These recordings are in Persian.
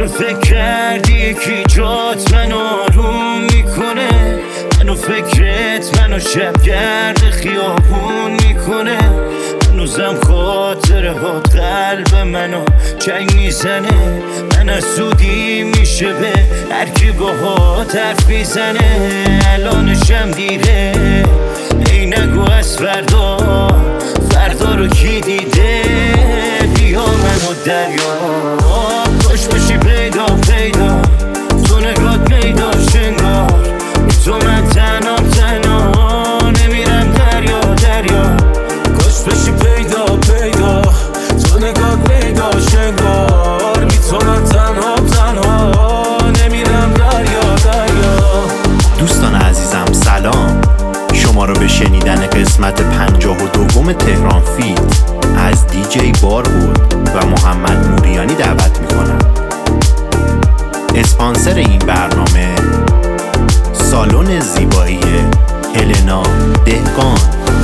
حالا فکر کردی یکی جات منو آروم میکنه، منو فکرت منو شبگرد خیابون میکنه، هنوزم خاطره هات قلب منو چنگ میزنه، من از سودی میشه به هر کی باهات حرف میزنه. الانشم دیره ای نگو از فردا، فردا رو کی دیده؟ بیا منو دریا خوش باشی پیدا پیدا، تو نگات پیدا شنگار تو من تنها نمیرم دریا دریا. خوش باشی پیدا پیدا، تو نگات پیدا شنگار تو من تنها نمیرم دریا دریا. دوستان عزیزم سلام، شما رو به شنیدن قسمت 52 تهران فیت از دیجی باربود و محمد نوریانی دعوت میکنم. اسپانسر این برنامه سالن زیبایی هلنا دهقان.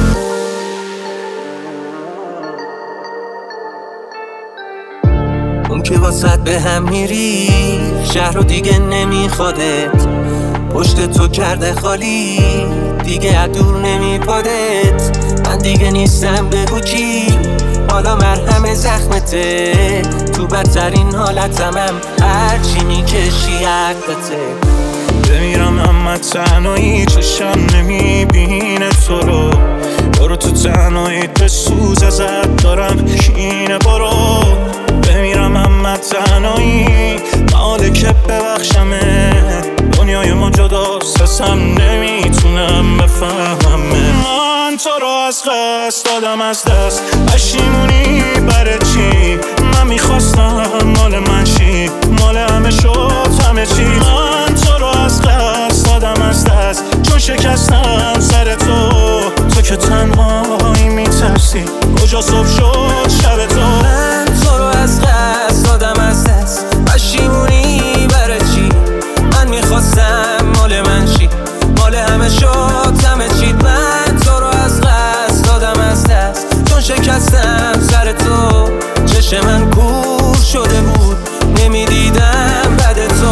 اون که واسط به هم میری شهر رو دیگه نمیخوادت، پشت تو کرده خالی دیگه عدور نمیپادت. من دیگه نیستم بگو کی، حالا مرهم زخمته، تو بدترین حالتمم هرچی میکشی حقته. بمیرم اما تنهایی چشم نمیبینه تو رو، برو تو تنهایی به سوز ازت دارم کینه. برو بمیرم اما تنهایی ماله که ببخشمه، دنیای ما جداست اصلا نمیتونم بفهمه. من تو رو از قصد دادم از دست، پشیمونی برای چی؟ من میخواستم مال من چی؟ مال همه شد همه چی. من تو رو از قصد دادم از دست، چون شکستم سر تو، تو که تنهایی میترسی کجا صبح شد شب تو. من تو رو از قصد دادم از دست، پشیمونی برای چی؟ من میخواستم مال من چی؟ مال همه شد همه چی. من تو رو از قصد دادم از دست، چون شکستم سر تو، چشم من کور شده بود نمیدیدم بعد تو.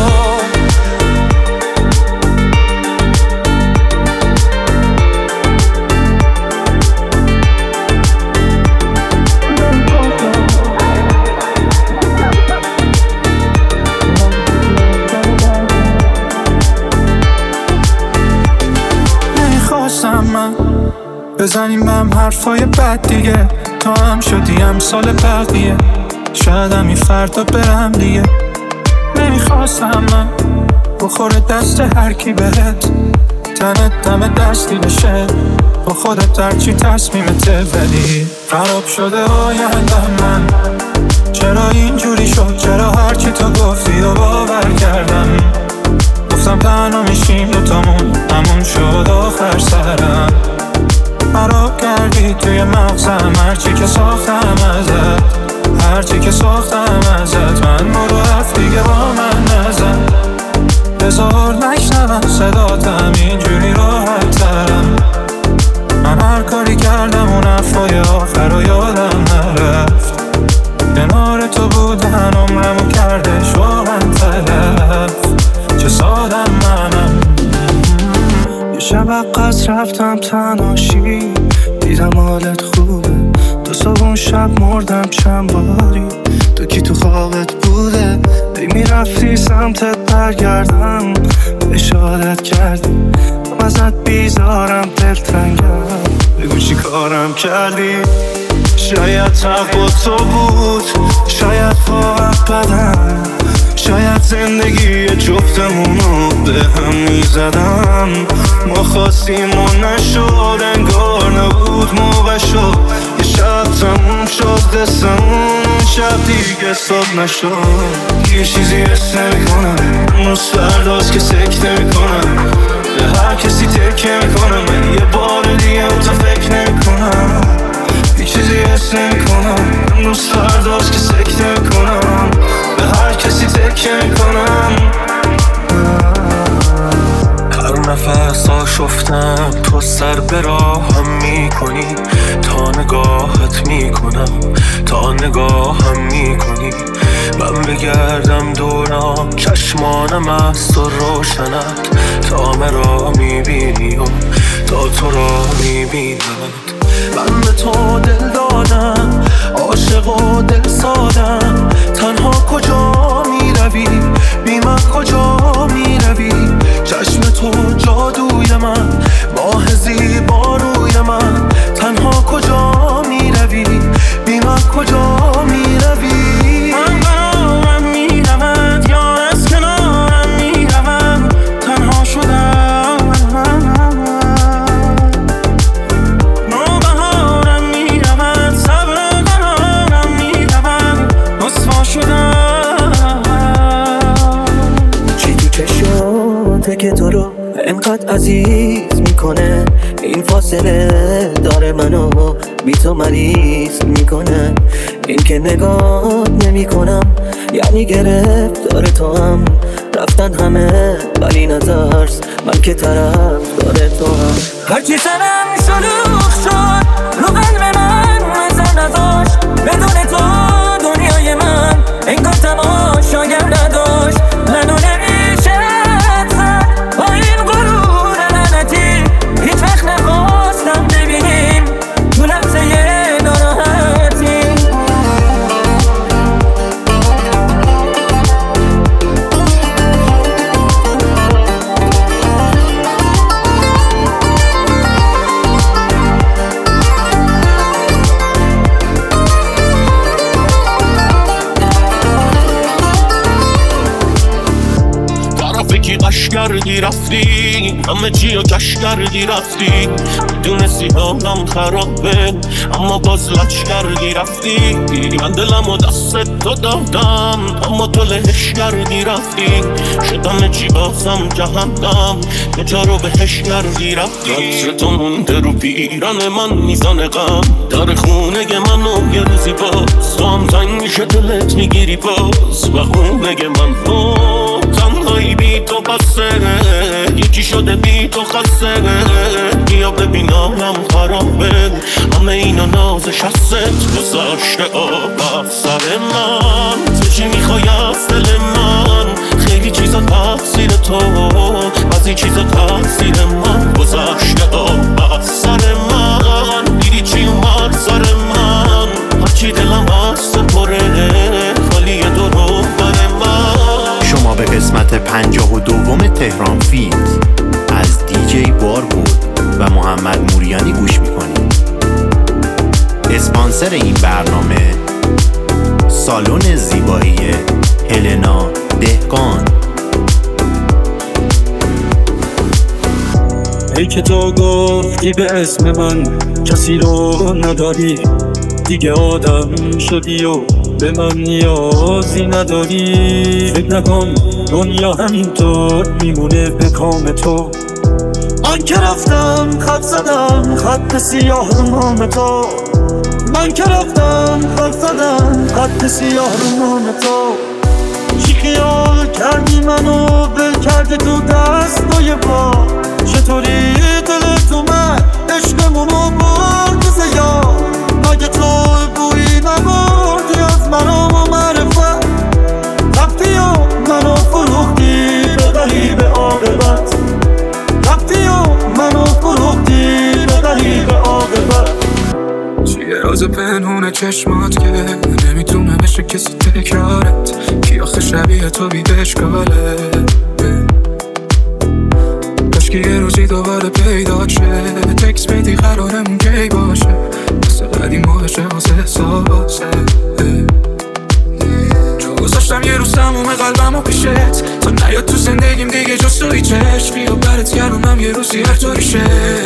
بزنیم هم حرفای بد دیگه، تا هم شدی امثال بقیه، شاید همی فردا برم دیگه. نمیخواستم من بخوره دست هر کی بهت، تنت دم دستی بشه با خودت هرچی تصمیمته، ولی خراب شده آیندم من. چرا اینجوری شد؟ چرا هرچی تو گفتی و باور کردم؟ گفتم تنها میشیم دوتامون، همون شد آخر سرم. خراب کردی توی مغزم هرچی که ساختم ازت، هرچی که ساختم ازت. من برو حرف دیگه با من نزن، بذار نشنوم صداتم اینجوری راحت ترم. من هر کاری کردم اون حرفای آخر رو یادم نرفت، کنار تو بودن عمرمو کردش واقعا تلف. چه سادم منم، یه شب عقص رفتم تناشی، دیدم حالت خوبه، تو صبح شب مردم چند باری، تو کی تو خوابت بوده؟ ای میرفتی سمتت برگردم، اشارت کردی من ازت بیزارم دلتنگم، بگو چی کارم کردی؟ شاید حق با تو بود، شاید واقعا بدم، شاید زندگی جفتمونو به هم میزدم. ما خواستیم و نشد، انگار نبود موقع شد، یه شب تموم شد قصه‌مون، شب دیگه صبح نشد. یه چیزی حس نمی‌کنم، امروز فرداست که سکته میکنم، به هر کسی تکیه میکنم، من یه بار دیگه تو فکر نمیکنم. یه چیزی حس نمی‌کنم، امروز فرداست که سکته میکنم، به هر کسی تکیه میکنم. هر نفس آشفتم تو سر به راهم میکنی، تا نگاهت میکنم، تا نگاهم میکنی. من بگردم دورم، چشمانم است و روشنت، تا مرا میبینی و تا تو را میبینمت. من به تو دل دادم، عاشق و دل سادم، تنها کجا میروی، بی من کجا میروی؟ چشم تو جادوی من، ماه زیبا روی من، تنها کجا میروی، بی من کجا میروی؟ من برام میرود یا از کنارم میروم، تنها شدم نوبهارم میرود، صبر قرارم میرود، رسوا شدم. چی تو چشاته که تو رو انقدر عزیز میکنه؟ این فاصله داره منو بی تو مریض میکنه. این که نگاه نمی کنم یعنی گرفت داره تو هم. رفتن همه ولی نترس، من که طرف داره تو هم. هرچی سرم شلوغ شد رو قلب من مزه نداشت، بدون تو دنیای من انگار تماشاگر نداشت. منو نمیشه زد با این غرور لعنتی، هیچ وقت نخواستم ببینیم تو لحظه ناراحتی. فکی قش کردی رفتی، همه چی رو کش کردی رفتی، میدونستی حالم خرابه اما باز لچ کردی رفتی. من دلم و دست تو دادم اما تو لهش کردی رفتی، شدم چی بازم جهنم یه جا رو بهش کردی رفتی. عطر تو مونده رو پیرن من میزان غم، در خونه منو یه روزی باز تو هم تنگ میشه دلت میگیری باز، و خونه من تنهایی بی تو بسه، یکی شده بی تو خسته. بیا ببین آرم خرابه، همه اینا نازش هست گذاشته آب سر من. تو چی میخوای از دل من؟ خیلی چیزا تقصیر تو، بعضی چیزا تقصیر من. گذاشته آب سر من، دیدی چی اومد سر من؟ هرچی دلم هست پره خالی درو بر من. شما به قسمت 52 تهران فیت از دیجی بار بود و محمد موریانی گوش میکنید. اسپانسر این برنامه سالن زیبایی هلنا دهقان. ای که تو گفتی به اسم من کسی رو نداری، دیگه آدم شدی و به من نیازی نداری. فکر نکن دنیا همینطور میمونه به کام تو. من که رفتم خط زدم خط سیاه رو نام تو. من که رفتم خط زدم خط سیاه رو نام تو. چی خیال کردی منو بل کردی تو دستای پا؟ چطوری دلت اومد عشقمونو برد زیا؟ مگه تو بویی نبردی از مرام و معرفت؟ رفتی و منو فروختی ببری به عاقبت. رفتی و منو فروختی ببری به عاقبت. چیه راز پنهون چشمات که نمیتونه بشه کسی تکرارت؟ کی آخه شبیه تو بی اشکاله؟ کاشکی یه روزی دوباره پیدا شه، تکس بدی قرارمون کی باشه؟ مثل قدیم باشه واسه احساسه. جا گذاشتم یه روز تموم قلبم و پیشت، تا نیاد تو زندگیم دیگه جز توی چشمی و برت کردونم یه روزی هر طوری شه.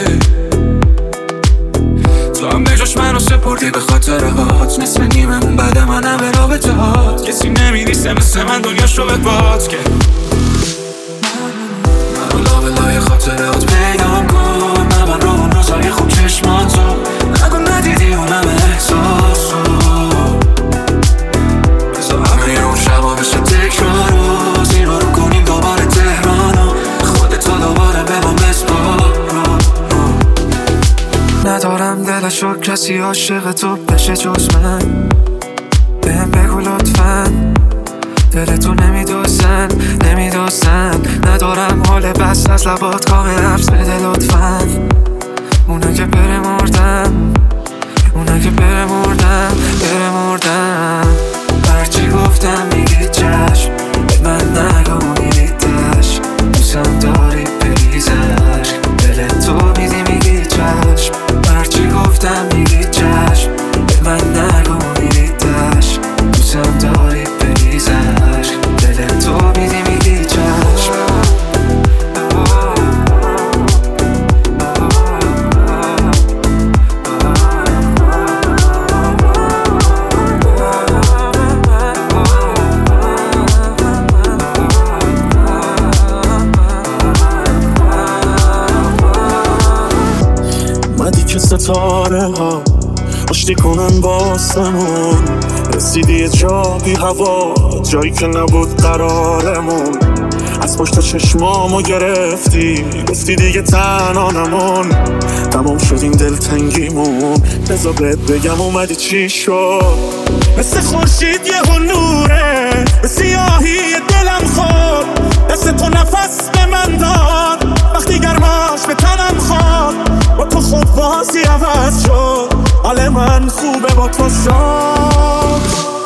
تو هم بجاش منو سپردی به خاطرهات، نصف نیممون بعد منم به رابطه هات. کسی نمیریسه مثل من دنیاش رو به باد که منو لابلای خاطرهات پیدام کن. من رو اون روزای خوب چشماتو نگو ندیدی اونم احساسو. بذار همه اون شبا بشه تکرار و زیرا رو کنیم دوباره تهرانو. خودتو دوباره به ما بسپار. ندارم دلشو کسی عاشق تو بشه جز من. بهم بگو لطفاً دلتو نمیدوزن ندارم حال بس از لبات کامل حبس بده لطفا. اونا که بره مردم هرچی گفتم میگی چشم، به من نگو میریدش، دوستم داری بریزش، دلتو میدی میگی چشم. هرچی گفتم میگی چشم، به من نگو میریدش، دوستم داری بریزش، دلتو میدی میگی چشم. که ستاره ها آشتی کنن با آسمون، رسیدی یه جا بی هوا، جایی که نبود قرارمون. از پشت چشمامو گرفتی، گفتی دیگه تنها نمون، تمام شد این دلتنگیمون. بذار بهت بگم اومدی چی شد، مثل خورشید یه نوره به سیاهی دلم خورد، دست تو نفس به من داد وقتی گرماش به تنم خورد. با تو خود بازی عوض شد، حال من خوبه با تو شد.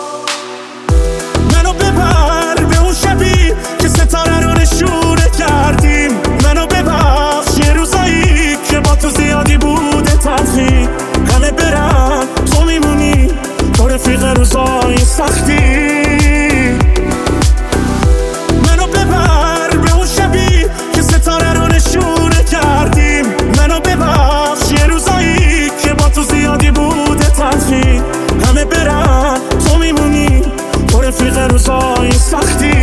منو ببر به اون شبی که ستاره رو نشونه کردیم، منو ببخش یه روزایی که با تو زیادی بوده تلخی. همه برن تو میمونی، تو رفیق روزای سختی. منو ببر به اون شبی که ستاره رو نشونه کردیم، منو ببخش یه روزایی که با تو زیادی بوده تلخی. همه برن تو میمونی، تو رفیق روزای سختی.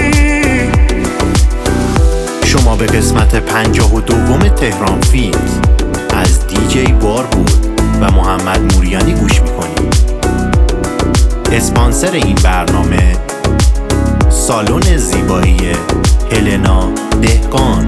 شما به قسمت 52 تهران فیلم از دیجی بار بود و محمد موریانی گوش میکنید. اسپانسر این برنامه سالن زیبایی هلنا دهقان.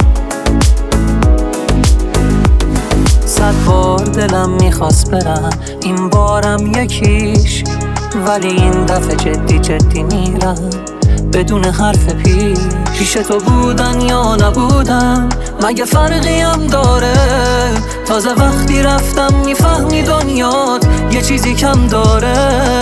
100 بار دلم میخواست برم، این بارم یکیش، ولی این دفعه جدی میرم بدون حرف پیش تو بودن یا نبودن مگه فرقی هم داره؟ تازه وقتی رفتم میفهمی دنیات یه چیزی کم داره.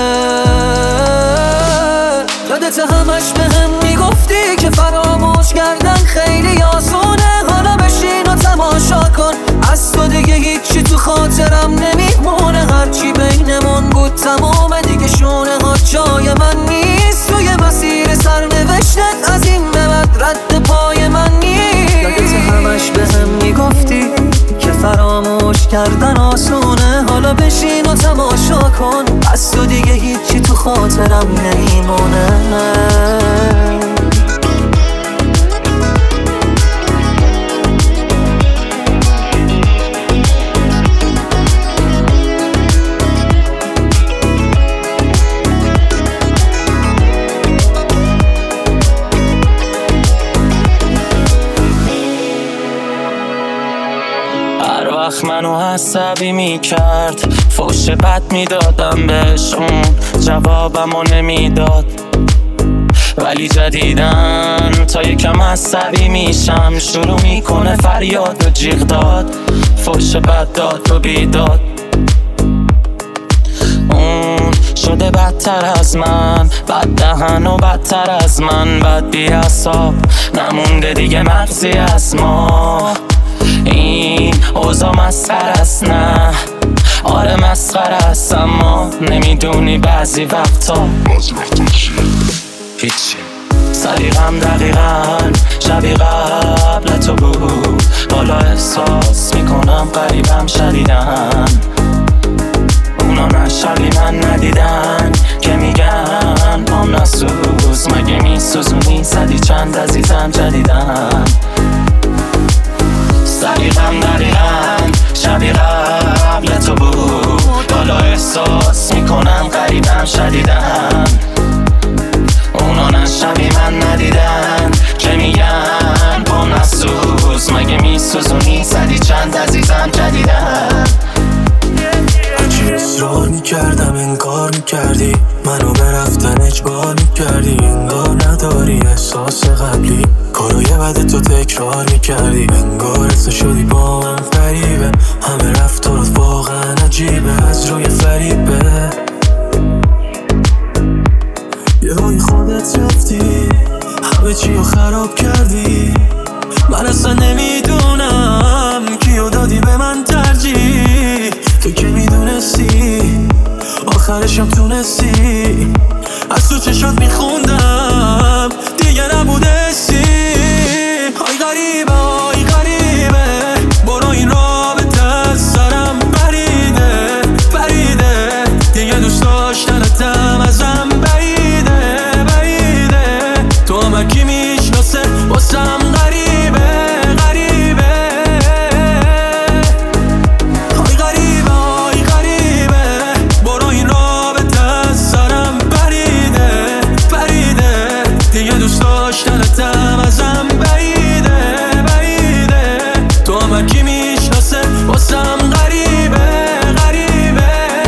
یادت همش به هم میگفتی که فراموش کردن خیلی آسونه، حالا بشین و تماشا کن، از تو دیگه هیچی تو خاطرم نمیمونه. هرچی بینمون بود تمومه دیگه، شونه ها جای من نیست، توی مسیر سرنوشتت از این به بعد رد پای من نیست. یادت همش به هم میگفتی که فراموش کردن آسونه، حالا بشین و تماشا کن، از تو دیگه هیچی تو خاطرم نمیمونه. منو عصبی میکرد، فوش بد میدادم بهشون، جوابمو نمیداد. ولی جدیدن تا یکم عصبی میشم، شروع میکنه فریاد و جیغ داد، فوش بد داد و بیداد. اون شده بدتر از من، بد دهن و بدتر از من، بد بی حساب، نمونده دیگه مغزی از ما. این اوضاع مسخره است، نه آره مسخره است، اما نمیدونی بعضی وقتا هیچی. صدیقم دقیقا شبیه قبل تو بود، حالا احساس میکنم قریبم شدیدن. اونا نه شبیه من ندیدن که میگن پام نسوز، مگه میسوزونی صدی چند عزیزم جدیدن. صدیقم دقیقا شبیه قبل تو بود، حالا احساس میکنم قریبم شدیدن. اونا نه شبیه من ندیدن که میگن پام نسوز، مگه میسوزونی صدی چند عزیزم جدیدن. هرچی اصرار میکردم انکار میکردی، منو به رفتن اجبار میکردی، انگار نداری احساس قبلی، کارای بد تو تکرار میکردی، انگار اصلا شدی با من غریبه، همه رفتارات واقعا عجیبه، از روی فریبه یه روی خودت رفتی، همه چی رو خراب کردی، من اصلا نمیدونم کیو دادی به من ترجیح، تو که میدونستی آخرشم تونستی، از تو چشات میخوندم دیگه نبود حسی. آی غریبه آی غریبه، برو این رابطه از سرم بریده بریده، دیگه دوست داشتنتم ازم بعیده بعیده، تو هم کی میشناسه واسم غریبه غریبه. آی غریبه آی غریبه، برو این رابطه از سرم بریده بریده، دیگه دوست داشتنتم ازم بعیده بعیده، تو هم کی میشناسه واسم غریبه غریبه.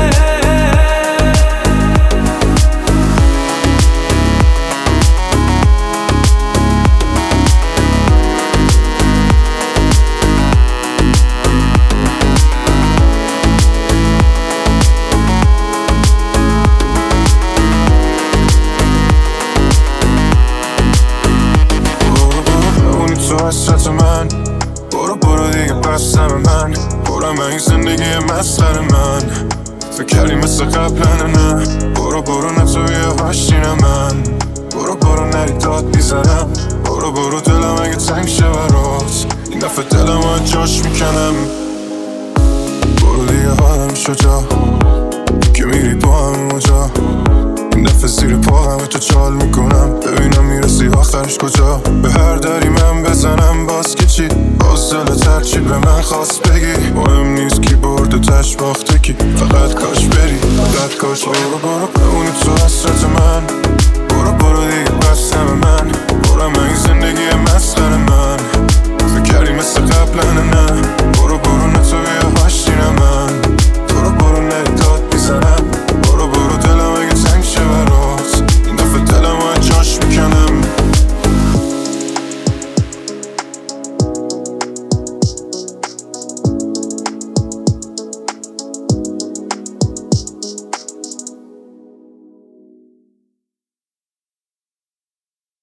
اونی تو حسرت من، برو برو دیگه بستم من، برم این زندگی مسخر من، فکر کردی مثل قبلن نه، برو برو نتویه وحشین من، برو برو نری داد میزنم، برو برو دلم اگه تنگ شه برات، این دفعه دلم از جاش میکنم، برو دیگه آدم شجا که میری با هم اونجا، این دفعه زیر پا همه تو چال میکنم، ببینم میرسی آخرش کجا، به هر دری من بزنم باز که چی، باز دلت هرچی به من خواست بگی، مهم نیست کی برد و تش باخته کی، فقط کاش بری فقط کاش بری. برو برو بمونی تو حسرت من، برو برو دیگه بستم